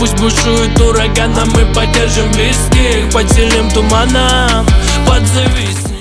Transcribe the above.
Пусть бушует ураган, а мы поддержим близких под сильным туманом, под завистью.